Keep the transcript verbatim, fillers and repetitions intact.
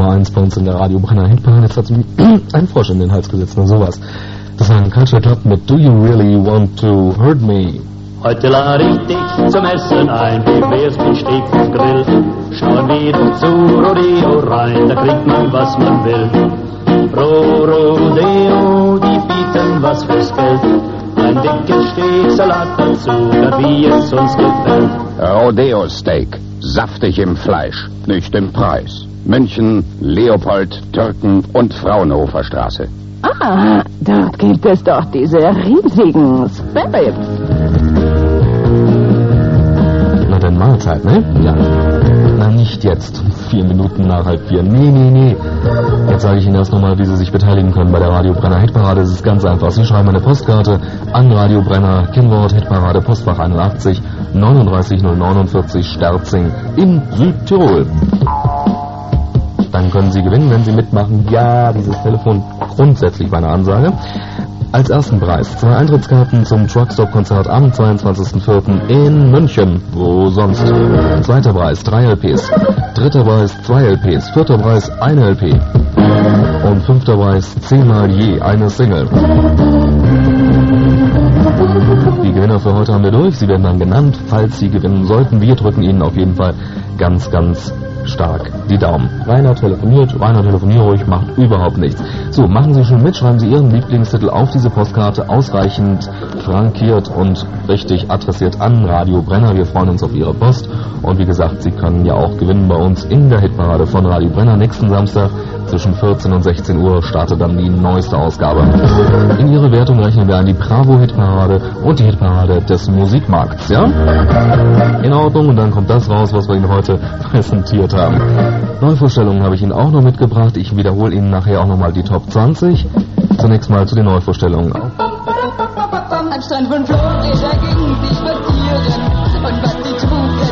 Nummer eins bei uns in der Radio Brenner Hitparade. Jetzt hat sie einen Frosch in den Hals gesetzt, na sowas. Das war ein Culture Club mit Do You Really Want To Hurt Me? Heute lade ich dich zum Essen ein, wie wär's mit Steak und Grill? Schauen wir doch zu Rodeo rein, da kriegt man, was man will. Pro Rodeo, die bieten was fürs Geld. Ein dickes Steak, Salat dazu, grad wie es uns gefällt. Rodeo Steak, saftig im Fleisch, nicht im Preis. München, Leopold, Türken und Fraunhofer Straße. Ah, dort gibt es doch diese riesigen Spirits. Na dann Mahlzeit, ne? Ja. Na nicht jetzt, vier Minuten nach halb vier. Nee, nee, nee. Jetzt sage ich Ihnen erst nochmal, wie Sie sich beteiligen können bei der Radio Brenner Hitparade. Es ist ganz einfach. Sie schreiben eine Postkarte an Radio Brenner, Kennwort Hitparade, Postfach einundachtzig, neununddreißig null neunundvierzig, Sterzing in Südtirol. Dann können Sie gewinnen, wenn Sie mitmachen. Ja, dieses Telefon grundsätzlich bei einer Ansage. Als ersten Preis zwei Eintrittskarten zum Truckstop-Konzert am zweiundzwanzigsten vierten in München. Wo sonst? Zweiter Preis drei L Ps. Dritter Preis zwei L Ps. Vierter Preis eine L P. Und fünfter Preis zehnmal je eine Single. Die Gewinner für heute haben wir durch. Sie werden dann genannt, falls Sie gewinnen sollten. Wir drücken Ihnen auf jeden Fall ganz, ganz stark die Daumen. Rainer telefoniert, Rainer telefoniert ruhig, macht überhaupt nichts. So, machen Sie schon mit, schreiben Sie Ihren Lieblingstitel auf diese Postkarte, ausreichend frankiert und richtig adressiert an Radio Brenner. Wir freuen uns auf Ihre Post. Und wie gesagt, Sie können ja auch gewinnen bei uns in der Hitparade von Radio Brenner. Nächsten Samstag zwischen vierzehn und sechzehn Uhr startet dann die neueste Ausgabe. In Ihre Wertung rechnen wir an die Bravo-Hitparade und die Hitparade des Musikmarkts, ja? In Ordnung, und dann kommt das raus, was wir Ihnen heute präsentiert haben. Neuvorstellungen habe ich Ihnen auch noch mitgebracht. Ich wiederhole Ihnen nachher auch nochmal die Top zwanzig. Zunächst mal zu den Neuvorstellungen. Am Strand von Florida ging sie spazieren und was sie trug,